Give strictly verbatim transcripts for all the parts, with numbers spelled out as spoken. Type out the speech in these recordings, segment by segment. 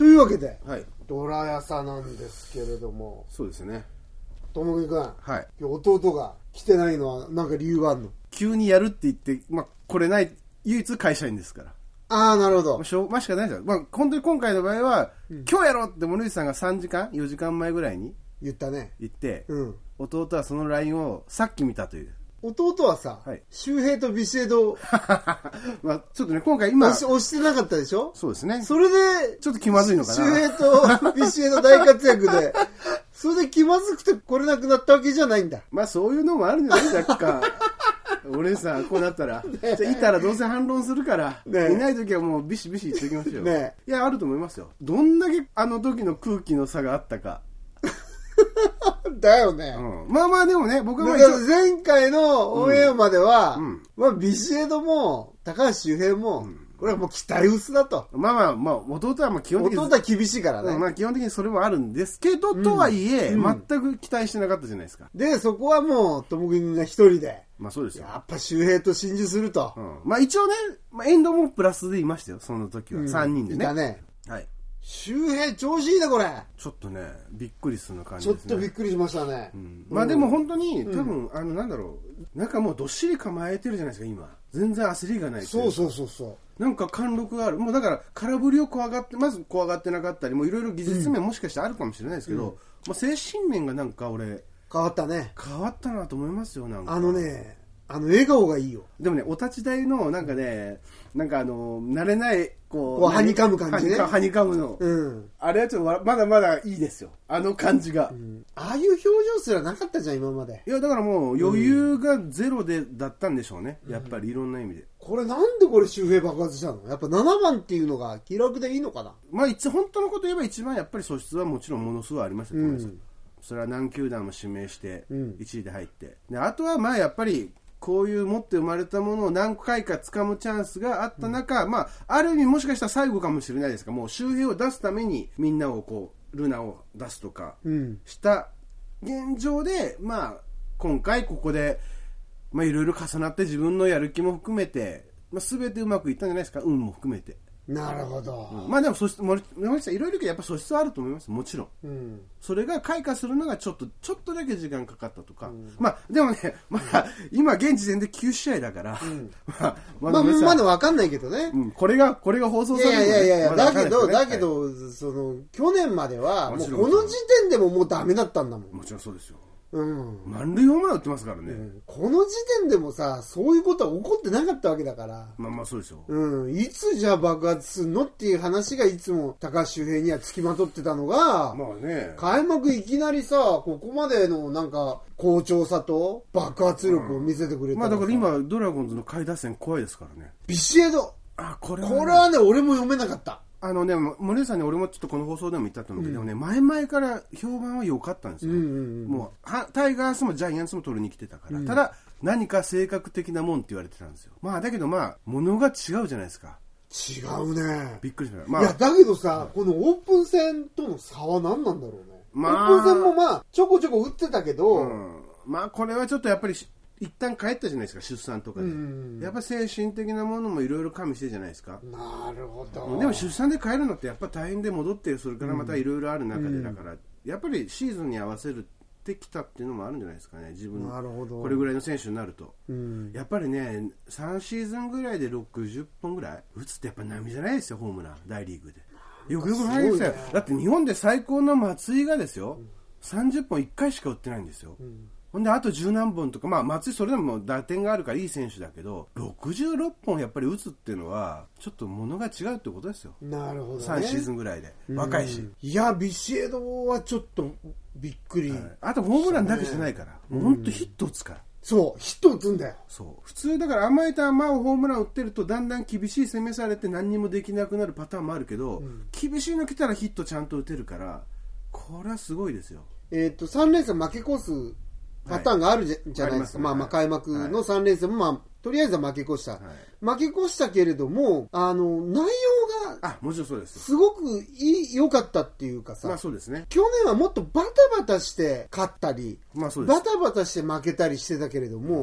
というわけで、 はい、 ドラヤサなんですけれども。 そうですね。 ともきくん、 はい、 今日弟が来てないのは何か理由があるの？ 急にやるって言って、まあ、来れない唯一会社員ですから。 ああ、なるほど。 まあ、しょうまあ、しかないですよ。まあ、本当に今回の場合は、うん、今日やろうって森内さんがさんじかんよじかんまえぐらいに言ったね。 言って、 うん、 弟はその ライン をさっき見たという。 弟はさ、はい、周平とビシエドまあちょっとね今回今押し、押してなかったでしょ。 そうですね。 それでちょっと気まずいのかな。 周平とビシエド大活躍でそれで気まずくて来れなくなったわけじゃないんだ。 まあそういうのもあるんじゃないですか。俺さこうなったら、ね、じゃいたらどうせ反論するから、ね、いない時はもうビシビシ言っておきましょう、ね、いやあると思いますよ。どんだけあの時の空気の差があったかだよね、 うん、まあまあでもね僕は前回のオンエアまでは、うんうんまあ、ビシエドも高橋周平も、うん、これはもう期待薄だと。 まあまあまあ弟はまあ基本的に弟は厳しいからね、 うんまあ、基本的にそれもあるんですけど、うん、とはいえ、うん、全く期待してなかったじゃないですか。 でそこはもう友君が一人でまあそうですよ。 やっぱ周平と心中すると、 うん、まあ一応ね、まあ、エンドもプラスでいましたよその時は、うん、さんにんでね。 いたね。 はい。 周平調子いいねこれ。 ちょっとねびっくりする感じですね。 ちょっとびっくりしましたね、 うん、まあでも本当に、うん、多分あのなんだろうなんかもうどっしり構えてるじゃないですか今。全然焦りがない。 そうそうそうそう。 なんか貫禄がある。もうだから空振りを怖がってまず怖がってなかったりもいろいろ技術面もしかしてあるかもしれないですけど、うんまあ、精神面がなんか俺変わったね。 変わったなと思いますよ。なんかあのねあの笑顔がいいよ。 でもねお立ち台のなんかねなんかあの慣れないこうこうはにかむ感じね。 はにかむの、うん、あれはちょっとまだまだいいですよあの感じが、うん、 ああいう表情すらなかったじゃん今まで。 いやだからもう余裕がゼロでだったんでしょうね、うん、やっぱりいろんな意味で。 これなんでこれ周平爆発したの？やっぱななばんっていうのが気楽でいいのかな。 まあ一本当のこと言えば一番やっぱり素質はもちろんものすごいありましたと思います、うん、それは何球団も指名していちいで入って、うん、であとはまあやっぱりこういう持って生まれたものを何回か掴むチャンスがあった中、うん、まあある意味もしかしたら最後かもしれないですがもう周平を出すためにみんなをこうルナを出すとかした現状で、うん、まあ今回ここでまあいろいろ重なって自分のやる気も含めて、まあ、全てうまくいったんじゃないですか。運も含めて。 なるほど、 うん、まあでも素質森森さんいろいろやっぱ素質はあると思いますもちろん、うん、それが開花するのがちょっとちょっとだけ時間かかったとか、うん、まあでもねまだ今現時点できゅうしあいだから、うん、まあまだまだ分かんないけどね、 うん、これがこれが放送されるの、ね、 いやいやいや、ま、だけどだけど、はい、その去年まではもうこの時点でももうダメだったんだもん。 もちろんそうですよ。 うん、 満塁ホームラン打ってますからね、うん、 この時点でもさそういうことは起こってなかったわけだから。 まあまあそうですよ、 うん、いつじゃあ爆発するのっていう話がいつも高橋周平にはつきまとってたのが、 まあね、 開幕いきなりさここまでのなんか好調さと爆発力を見せてくれた、うん、 まあだから今ドラゴンズの下位打線怖いですからね。 ビシエド、 あこれはね、 これはね俺も読めなかった。あのね、森内さんに俺もちょっとこの放送でも言ったと思うけど、うん、ね、前々から評判は良かったんですよ、うんうんうん、もうはタイガースもジャイアンツも取りに来てたから、うん、ただ何か性格的なもんって言われてたんですよ。まあだけどまあ物が違うじゃないですか。 違うね。 びっくりしました、まあ、 いやだけどさ、うん、このオープン戦との差は何なんだろうね、まあ、オープン戦もまあちょこちょこ打ってたけど、うん、 まあこれはちょっとやっぱり一旦帰ったじゃないですか出産とかで、うん、やっぱ精神的なものもいろいろ加味してじゃないですか。 なるほど。 でも出産で帰るのってやっぱ大変で戻ってそれからまたいろいろある中でだから、うん、やっぱりシーズンに合わせるってきたっていうのもあるんじゃないですかね自分のこれぐらいの選手になると、うん、やっぱりねさんシーズンぐらいでろくじゅっぽんぐらい打つってやっぱ波じゃないですよホームラン大リーグで。よくよくないですよ、ね、だって日本で最高の松井がですよ、うん、さんじゅっぽんいっかいしか打ってないんですよ、うん、ほんであと十何本とか、まあ松井それでも打点があるからいい選手だけどろくじゅうろっぽんやっぱり打つっていうのはちょっと物が違うってことですよ。 なるほどね。 さんシーズンぐらいで若いし、 いやビシエドはちょっとびっくり、はい、 あとホームランだけじゃないから、もうほんとヒット打つから。 そうヒット打つんだよ。 そう普通だから甘い球をホームラン打ってるとだんだん厳しい攻めされて何にもできなくなるパターンもあるけど、うん、厳しいの来たらヒットちゃんと打てるからこれはすごいですよ。 えっとさん連戦負け越すパターンがあるじ ゃ,、はい、じゃないですか。まあ、まあ開幕のさん連戦も、まあ、とりあえずは負け越した、はい、負け越したけれどもあの内容があもちろんそうですすごくいい良かったっていうかさ、 まあそうですね、 去年はもっとバタバタして勝ったり、 まあそうです、 バタバタして負けたりしてたけれども、うん、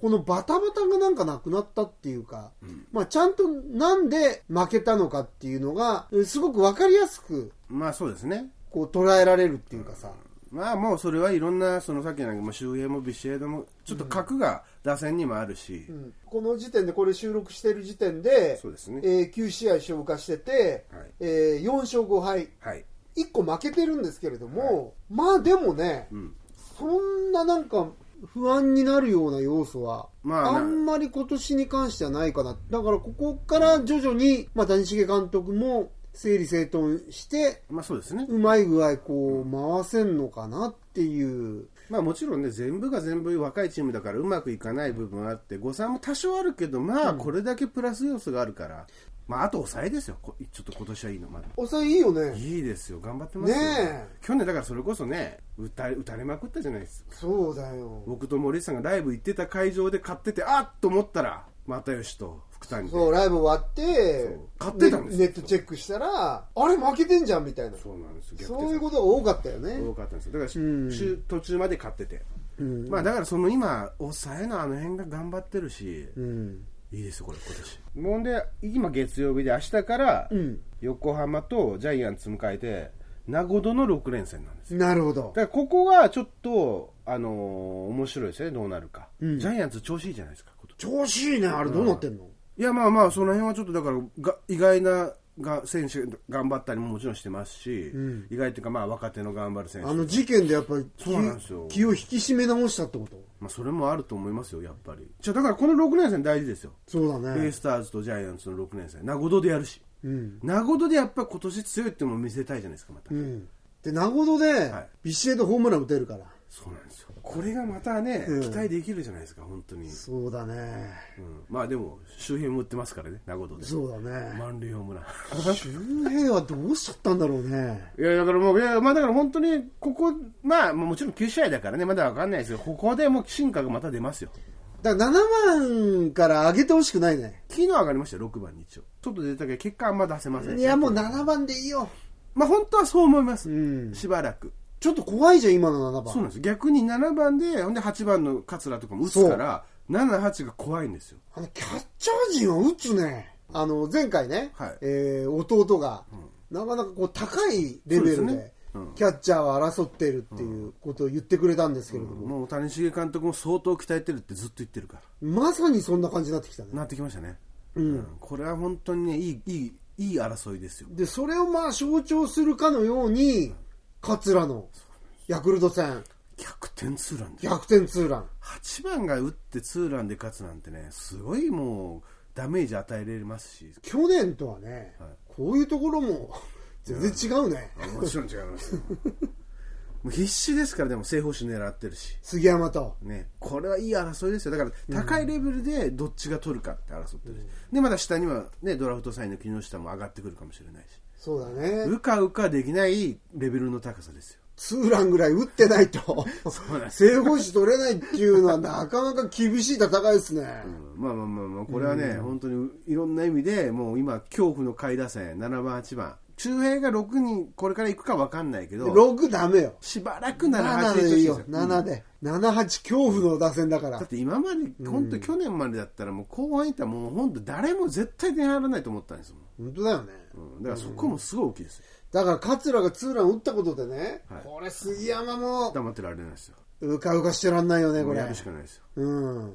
このバタバタがなんかなくなったっていうか、うん、まあちゃんとなんで負けたのかっていうのがすごく分かりやすく、 まあそうですね、 こう捉えられるっていうかさ、 うん、まあもうそれはいろんなそのさっきの周平もビシエドもちょっと核が打線にもあるし、うんうん、 この時点でこれ収録している時点で、 そうですね、 えー、きゅうしあい消化してて、はい、えー、よんしょうごはい、はい、いっこ負けてるんですけれども、はい、まあでもね、うん、そんななんか不安になるような要素は、まあ、あんまり今年に関してはないかな。だからここから徐々に、まあ、谷繁監督も整理整頓して、 まあそうですね、 うまい具合こう回せんのかなっていう。 まあもちろんね、全部が全部若いチームだからうまくいかない部分があって、誤算も多少あるけど、まあこれだけプラス要素があるから、うん、まああと抑えですよ。ちょっと今年はいいの、まだ抑えいいよね。 いいですよ、頑張ってますよね。去年だからそれこそね、打たれ、打たれまくったじゃないですか。 そうだよ。 僕と森さんがライブ行ってた会場で買ってて、あっと思ったら又吉と福谷で、 そうライブ終わって買ってたんですよ。 ネットチェックしたらあれ負けてんじゃんみたいな。 そうなんですよ。 そういうことが多かったよね。 多かったんですよ。だから、うん、途中まで買ってて、うん、まあだからその今抑えのあの辺が頑張ってるし、うん、いいですよこれ今年。もんで今月曜日で明日から横浜とジャイアンツ迎えて名護のろくれんせんなんですよ。 なるほど。 だからここがちょっとあのー、面白いですね、どうなるか、うん、ジャイアンツ調子いいじゃないですか今年。調子いいね。あれどうなってんの？ いやまあまあその辺はちょっとだからが意外なが選手頑張ったりももちろんしてますし、うん、意外というかまあ若手の頑張る選手、 あの事件でやっぱりそうなんですよ、 気を引き締め直したってこと？ まあそれもあると思いますよやっぱり。じゃだからこのろくねんせん大事ですよ。 そうだね。 ベイスターズとジャイアンツのろくねんせん名護でやるし、うん、名護でやっぱり今年強いっても見せたいじゃないですかまた、うん、 で名護で、はい、ビシエドホームラン打てるから。 そうなんですよ。これがまたね、うん、期待できるじゃないですか本当に。 そうだね、 うん、まあでも周平も打ってますからね名護で。 そうだね。 満塁ホームラン周平はどうしちゃったんだろうね。 いやだからもういやまあだから本当にここまあもちろんきゅうしあいだからねまだ分かんないですよ。ここでもう進化がまた出ますよ。 だからななばんから上げてほしくないね。 昨日上がりましたよろくばんに一応ちょっと出たけど結果あんま出せません。 いやもうななばんでいいよ。 まあ本当はそう思います、うん、しばらくちょっと怖いじゃん今のななばん。 そうなんです。逆にななばんでほんではちばんの桂とかも打つからななはちが怖いんですよ。 あのキャッチャー陣は打つね。あの前回ね、はい、えー、弟が、うん、なかなかこう高いレベルで、ね、うん、キャッチャーを争ってるっていうことを言ってくれたんですけれども、うん、 もう谷繁監督も相当鍛えてるってずっと言ってるから。 まさにそんな感じになってきたね。 なってきましたね、うんうん、これは本当にねいいいいいい争いですよ。 でそれをまあ象徴するかのように桂のヤクルト戦逆転ツーランで逆転ツーランはちばんが打ってツーランで勝つなんてねすごいもうダメージ与えられますし、 去年とはね、はい、こういうところも全然違うね。 もちろん違いますよもう必死ですから。でも正捕手狙ってるし杉山と、 ね、これはいい争いですよ。だから高いレベルでどっちが取るかって争ってるし、うん、でまた下には、ね、ドラフト3位の木下も上がってくるかもしれないし。 そうだね。 うかうかできないレベルの高さですよ。 ツーランぐらい打ってないと正捕手取れないっていうのはなかなか厳しい戦いですね、 うん、まあまあまあまあこれはね、うん、本当にいろんな意味でもう今恐怖の下位打線ななばんはちばん周平がろくにこれから行くか分かんないけどろくダメよ。 しばらくななはちでいいよ。ななで、うん、ななはち恐怖の打線だから。 だって今まで本当去年までだったらもう後半いったらもう本当誰も絶対点入らないと思ったんですもん。 本当だよね、 うん、だからそこもすごい大きいですよ。 だから桂がツーラン打ったことでね、はい、これ杉山も黙ってられないですよ。 うかうかしてらんないよねこれ。 やるしかないですよ、 うん、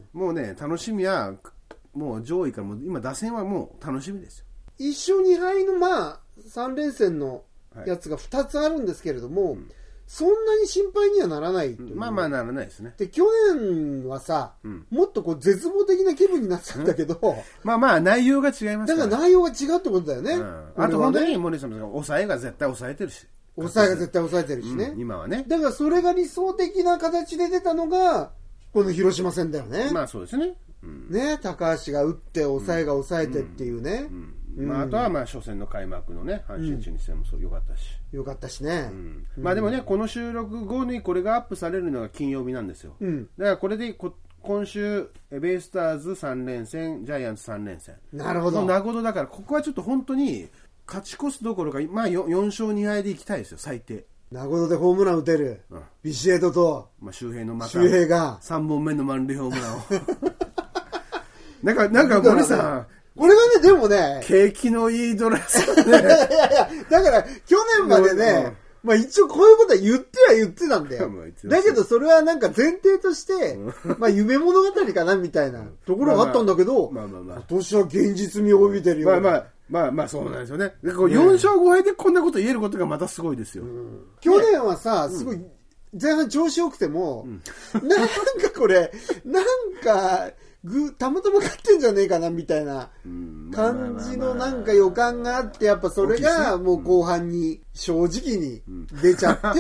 もうね楽しみはもう上位からもう今打線はもう楽しみですよ。 いっしょうにはいのまあさんれんせんのやつがふたつあるんですけれども、はい、うん、そんなに心配にはならないという、 うん、まあまあならないですね。 で去年はさ、うん、もっとこう絶望的な気分になってたんだけど、うん、 まあまあ内容が違いますから。 だから内容が違うってことだよね、うん、 あと本当に森さんも抑えが絶対抑えてるし抑えが絶対抑えてるしね、 うん、今はね。 だからそれが理想的な形で出たのがこの広島戦だよね。 まあそうですね、うん、 ね、高橋が打って抑えが抑えてっていうね、うんうんうん、まあ、あとはまあ初戦の開幕のね阪神地にしてもそう良かったし、 うん、よかったしね、 うんうん、まあでもねこの収録後にこれがアップされるのが金曜日なんですよ、うん、だからこれでこ今週ベイスターズさんれんせんジャイアンツさんれんせんなるほどなるほど。だからここはちょっと本当に勝ち越すどころか、まあ、よんしょうにはいでいきたいですよ最低。 名護でホームラン打てる、うん、ビシエドと、 まあ、周平のまた周平がさんぼんめの満塁ホームランをなんか、なんか森さん。 これがね、でもね。 景気のいいドライさね。 いやいやいや、だから、去年までね、まあ一応こういうことは言っては言ってたんだよ。だけどそれはなんか前提として、まあ夢物語かなみたいなところがあったんだけど、まあまあまあ、今年は現実味を帯びてるよ。 まあまあ、まあまあそうなんですよね。よん勝ご敗でこんなこと言えることがまたすごいですよ。うん、 去年はさ、すごい、前半調子良くても、うん、なんかこれ、なんか、ぐたまたま勝ってんじゃねえかなみたいな感じのなんか予感があって、やっぱそれがもう後半に正直に出ちゃって、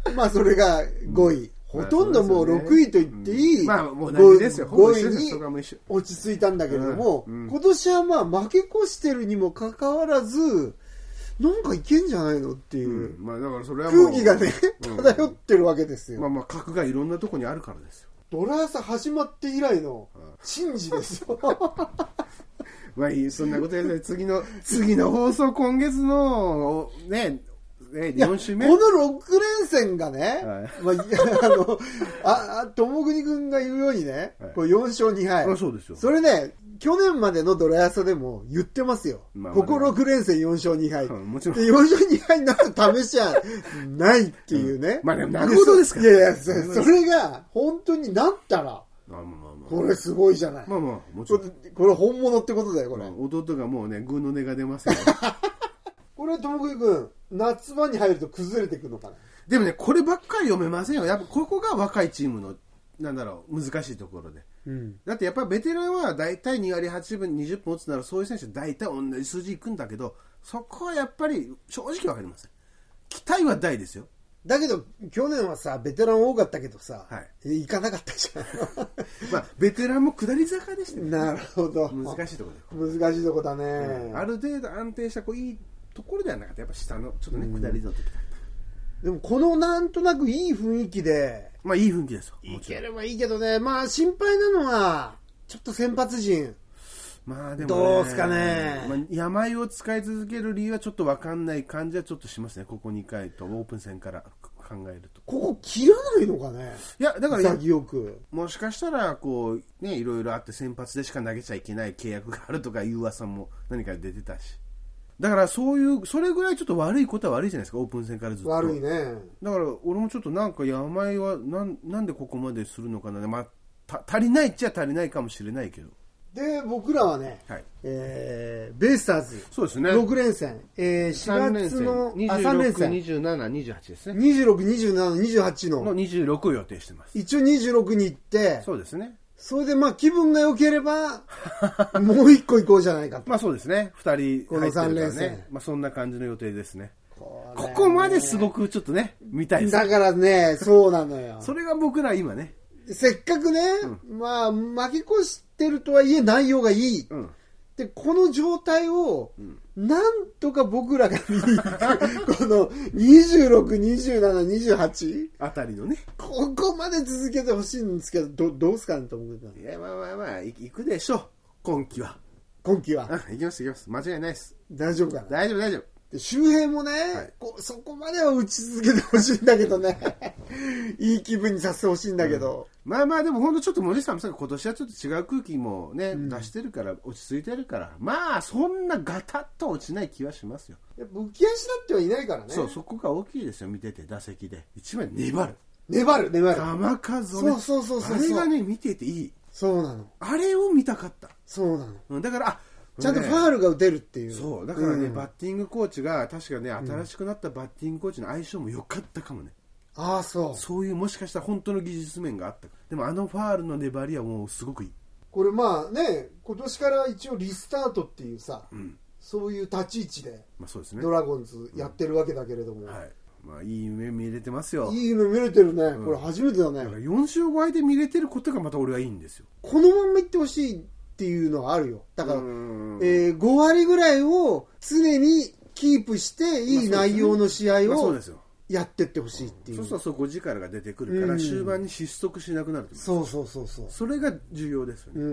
まあそれがごい。ほとんどもうろくいと言っていいごいに落ち着いたんだけれども、今年はまあ負け越してるにもかかわらず、なんかいけんじゃないのっていう空気がね、漂ってるわけですよ。 まあまあ格がいろんなとこにあるからですよ。 ドラ朝始まって以来の珍事ですよ。 まあいい、そんなことやる次の次の放送今月のねえよん週目このろく連戦がね、はい、まああのあ友国君が言うようにね、はい、これよん勝に敗。 あ、そうですよ。 それね。去年までのドラ朝でも言ってますよ。まあまあね、こころく連戦よん勝に敗。うん、もちろん。でよん勝に敗になった試しはないっていうね。 うん、まあでもなるほどですか。 いやいや、それが本当になったら、まあまあまあ、これすごいじゃない。 まあまあ、もちろん。 これ、これ本物ってことだよ、これ。まあ、 弟がもうね、軍の音が出ますよ。 これは友国君、夏場に入ると崩れていくのかな。 でもね、こればっかり読めませんよ。やっぱここが若いチームの、なんだろう、難しいところで。うん、だってやっぱりベテランは大体に割はちぶにじゅっぷん打つならそういう選手は大体同じ数字いくんだけど、そこはやっぱり正直分かりません。期待は大ですよ。 だけど去年はさベテラン多かったけどさ、はい、行かなかったじゃん。 まあベテランも下り坂でしたね。 なるほど。 難しいところで難しいとこだね、 うん、ある程度安定したこういいところではなかった。やっぱ下のちょっとね、うん、下りの時だった。 でもこのなんとなくいい雰囲気でまあいい雰囲気ですよ。 いければいいけどね。まあ心配なのはちょっと先発陣。 まあでも、ね、 どうすかね。 まあ、病を使い続ける理由はちょっと分かんない感じはちょっとしますね。ここにかいとオープン戦から考えると。 ここ切らないのかね。 いやだから潔くもしかしたらこうねいろいろあって先発でしか投げちゃいけない契約があるとかいう噂も何か出てたし。だからそういうそれぐらいちょっと悪いことは悪いじゃないですか。オープン戦からずっと悪いね。 だから俺もちょっとなんか病はなん、なんでここまでするのかな。まあた足りないっちゃ足りないかもしれないけど。 で僕らはね、はいえー、ベイスターズそうですねろく連戦、えー、しがつのあさん連戦にじゅうろく、にじゅうなな、にじゅうはちですね。 にじゅうろく、にじゅうなな、にじゅうはち ののにじゅうろくを予定してます。 一応にじゅうろくに行ってそうですね。 それでまあ気分が良ければもう一個行こうじゃないかと。 まあそうですね。ふたりこのさん連戦、 まあ、そんな感じの予定ですね。こ, ここまですごくちょっとね見たいです。 だからねそうなのよ。 それが僕ら今ねせっかくね、うん、まあ負け越してるとはいえ内容がいい、うん、でこの状態を、うん、なんとか僕らが見に行くこのにじゅうろく、にじゅうなな、にじゅうはちあたりのねここまで続けてほしいんですけど ど, どうすかねと思うけど。 いやまあまあまあ行くでしょう今季は。 今季は行きます行きます間違いないです。 大丈夫かな。 大丈夫大丈夫。 周平もね、はい、こうそこまでは打ち続けてほしいんだけどねいい気分にさせてほしいんだけど、 うん、まあまあでも本当ちょっと森さんも今年はちょっと違う空気もね、うん、出してるから落ち着いてるからまあそんなガタッと落ちない気はしますよ。 武器足だってはいないからね。 そうそこが大きいですよ。見てて打席で一番粘る粘る粘る球数をねそうそうそうそうあれがね見てていい。 そうなの。 あれを見たかった。 そうなの。 だからあちゃんとファールが打てるっていう。 そうだからね、うん、バッティングコーチが確かね新しくなったバッティングコーチの相性も良かったかもね。 ああそうそういうもしかしたら本当の技術面があった。でもあのファールの粘りはもうすごくいい。 これまあね今年から一応リスタートっていうさ、うん、そういう立ち位置で、まあそうですね、ドラゴンズやってるわけだけれども、うんはいまあ、いい夢見れてますよ。 いい夢見れてるね、うん、これ初めてだね。だからよん勝ご敗で見れてることがまた俺はいいんですよ。 このまんまいってほしいっていうのはあるよ。だから、えー、ご割ぐらいを常にキープしていい内容の試合をやってってほしいっていう。 そうするとそこ力が出てくるから、うん、終盤に失速しなくなると。 そうそうそうそう。 それが重要ですよね。うん、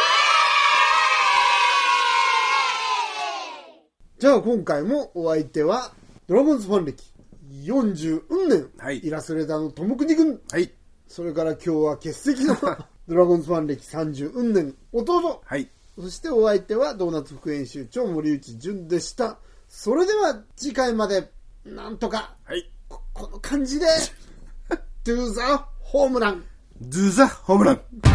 じゃあ今回もお相手はドラゴンズファン歴よんじゅうねん、はい、イラストレーターのトモクニ君、はい、それから今日は欠席のドラゴンズファン歴さんじゅううんねん弟、 はい、 そしてお相手はドーナツ副編集長森内淳でした。それでは次回までなんとか、 はい、 こ, この感じでDo the ホームラン Do the ホームラン